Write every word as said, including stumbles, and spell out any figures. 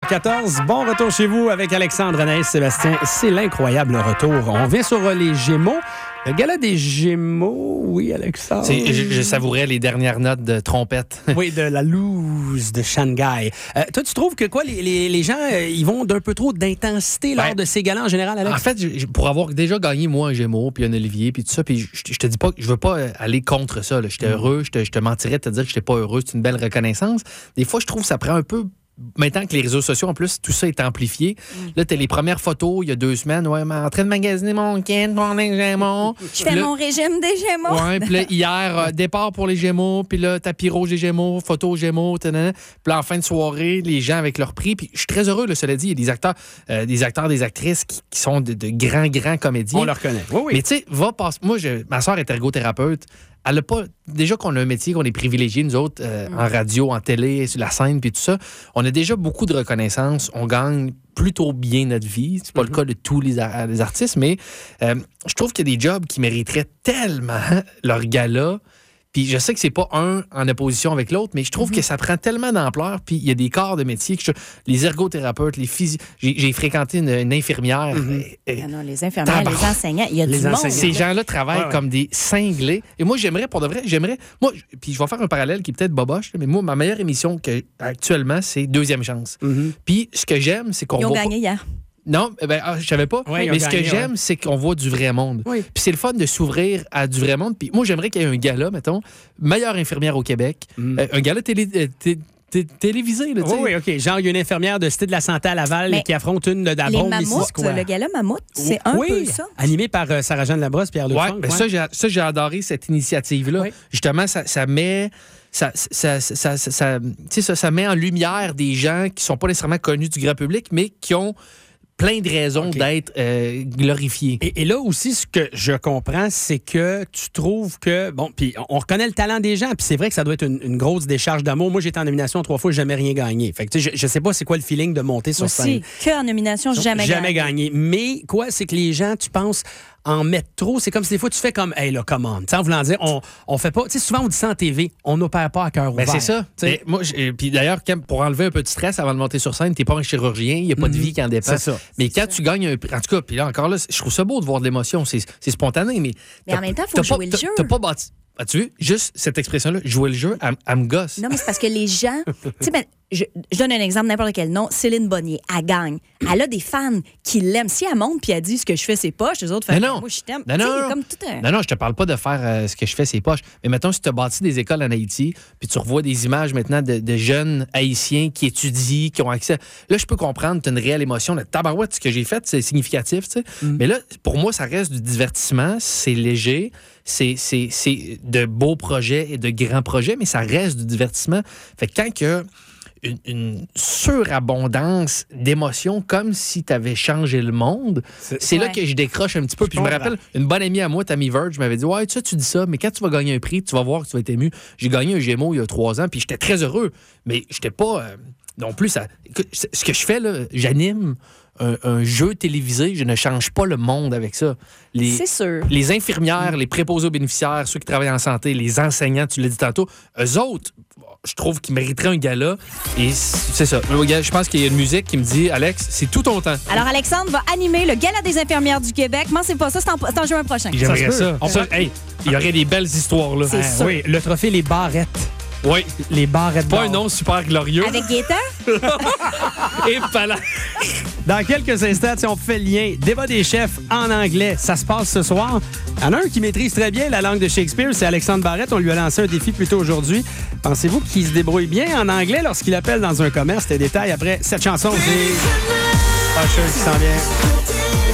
quatorze. Bon retour chez vous avec Alexandre, Anaïs, Sébastien. C'est l'incroyable retour. On vient sur les Gémeaux. Le gala des Gémeaux, oui, Alexandre. C'est, je, je savourais les dernières notes de trompette. Oui, de la loose de Shanghai. Euh, toi, tu trouves que quoi, les, les, les gens, euh, ils vont d'un peu trop d'intensité lors ben, de ces galas en général, Alex? En fait, je, pour avoir déjà gagné, moi, un Gémeaux, puis un Olivier, puis tout ça, puis je, je te dis pas que je veux pas aller contre ça. Là. J'étais mmh. heureux, je te, je te mentirais de te dire que j'étais pas heureux. C'est une belle reconnaissance. Des fois, je trouve que ça prend un peu... Maintenant que les réseaux sociaux, en plus, tout ça est amplifié. Mm. Là, t'as les premières photos, il y a deux semaines. Ouais, mais en train de magasiner mon kit pour les Gémeaux. Je fais là, mon régime des Gémeaux. Ouais, puis là, hier, euh, départ pour les Gémeaux, puis là, tapis rouge des Gémeaux, photo Gémeaux, tadana. Puis là, en fin de soirée, les gens avec leur prix. Puis je suis très heureux, là, cela dit, il y a des acteurs, euh, des acteurs, des actrices qui, qui sont de, de grands, grands comédiens. On le reconnaît. Oui, oui. Mais tu sais, va passer. Moi, je, ma soeur est ergothérapeute. Elle a pas. Déjà qu'on a un métier, qu'on est privilégiés, nous autres, euh, mm. en radio, en télé, sur la scène, puis tout ça, on a déjà beaucoup de reconnaissance. On gagne plutôt bien notre vie. C'est pas mm-hmm. le cas de tous les, ar- les artistes, mais euh, je trouve qu'il y a des jobs qui mériteraient tellement leur gala. Puis je sais que c'est pas un en opposition avec l'autre, mais je trouve mm-hmm. que ça prend tellement d'ampleur. Puis il y a des corps de métier, que je, les ergothérapeutes, les physiciens. J'ai, j'ai fréquenté une, une infirmière. Mm-hmm. Et, et, ah non, les infirmières, tabar- les enseignants, il y a les du monde. Ces gens-là travaillent ouais, ouais. comme des cinglés. Et moi, j'aimerais, pour de vrai, j'aimerais... Moi, puis je vais faire un parallèle qui est peut-être boboche, mais moi, ma meilleure émission que, actuellement, c'est Deuxième Chance. Mm-hmm. Puis ce que j'aime, c'est qu'on Ils ont voit gagné pas... hier. Non, ben, ah, je savais pas. Oui, mais ce gagné, que j'aime, ouais. c'est qu'on voit du vrai monde. Oui. Puis c'est le fun de s'ouvrir à du vrai monde. Puis moi, j'aimerais qu'il y ait un gala, mettons, meilleure infirmière au Québec, mm. euh, un gala télé... Euh, t- t- télévisé. Là, oui, oui, OK. Genre, il y a une infirmière de Cité de la Santé à Laval mais qui affronte une de Dabron, Missisquoi. Le gala Mammouth, c'est un oui, peu ça. Animé par euh, Sarah-Jeanne Labrosse, Pierre Lefranc. Ouais, ben ouais. Ça, j'ai, ça, j'ai adoré cette initiative-là. Oui. Justement, ça, ça met... Ça, ça, ça, ça, ça, ça, ça met en lumière des gens qui sont pas nécessairement connus du grand public, mais qui ont plein de raisons okay. d'être euh, glorifiés. Et, et là aussi, ce que je comprends, c'est que tu trouves que... Bon, puis on reconnaît le talent des gens, puis c'est vrai que ça doit être une, une grosse décharge d'amour. Moi, j'ai été en nomination trois fois, j'ai jamais rien gagné. Fait que, tu sais, je, je sais pas c'est quoi le feeling de monter sur aussi, scène. Que en nomination, jamais, jamais gagné. gagné. Mais quoi, c'est que les gens, tu penses... en mettre trop, c'est comme si des fois tu fais comme hey là, come on. En voulant dire, on, on fait pas. Tu sais, souvent on dit ça en T V, on n'opère pas à cœur ouvert. Ben c'est ça. Mais moi, puis d'ailleurs, pour enlever un peu de stress avant de monter sur scène, t'es pas un chirurgien, il n'y a pas mm-hmm. de vie qui en dépend. C'est ça. Mais c'est quand ça. tu gagnes un prix, en tout cas, puis là encore là, je trouve ça beau de voir de l'émotion, c'est, c'est spontané, mais. Mais en même temps, il faut jouer pas, le jeu. T'as pas bâti. As-tu vu? Juste cette expression-là, jouer le jeu, elle, elle me gosse. Non, mais c'est parce que les gens... tu sais, ben, je, je donne un exemple, n'importe quel nom. Céline Bonnier, elle gagne. Elle a des fans qui l'aiment. Si elle monte puis elle dit ce que je fais, c'est poche, les autres font non, moi, je t'aime. Non, non, comme tout un... non, non, je te parle pas de faire euh, ce que je fais, c'est poche. Mais mettons, si tu as bâti des écoles en Haïti, puis tu revois des images maintenant de, de jeunes Haïtiens qui étudient, qui ont accès. Là, je peux comprendre, tu as une réelle émotion. Le tabarouette, ce que j'ai fait, c'est significatif, tu sais. Mm. Mais là, pour moi, ça reste du divertissement, c'est léger. C'est, c'est, c'est de beaux projets et de grands projets, mais ça reste du divertissement. Fait que quand il y a une, une surabondance d'émotions, comme si tu avais changé le monde, c'est, c'est ouais. là que je décroche un petit peu. Je Puis je me rappelle, une bonne amie à moi, Tammy Verge, m'avait dit « Ouais, tu sais, tu dis ça, mais quand tu vas gagner un prix, tu vas voir que tu vas être ému. » J'ai gagné un Gémeaux il y a trois ans, puis j'étais très heureux, mais j'étais pas... Euh, non plus, ça, ce que je fais, là, j'anime un, un jeu télévisé, je ne change pas le monde avec ça. Les, c'est sûr. Les infirmières, les préposés aux bénéficiaires, ceux qui travaillent en santé, les enseignants, tu l'as dit tantôt, eux autres, je trouve qu'ils mériteraient un gala. Et c'est ça. Je pense qu'il y a une musique qui me dit, Alex, c'est tout ton temps. Alors, Alexandre va animer le Gala des infirmières du Québec. Mais c'est pas ça, c'est en, c'est en juin prochain. J'aimerais ça. ça. ça hey, il y aurait des belles histoires, là. C'est ah, oui, le trophée Les Barrettes. Oui. Les barrettes Pas un nom super glorieux. Avec Gaëtan? Et pala. Dans quelques instants, si on fait le lien, débat des chefs en anglais, ça se passe ce soir. Il y en a un qui maîtrise très bien la langue de Shakespeare, c'est Alexandre Barrette. On lui a lancé un défi plus tôt aujourd'hui. Pensez-vous qu'il se débrouille bien en anglais lorsqu'il appelle dans un commerce? Des détails après cette chanson. C'est Usher qui s'en vient.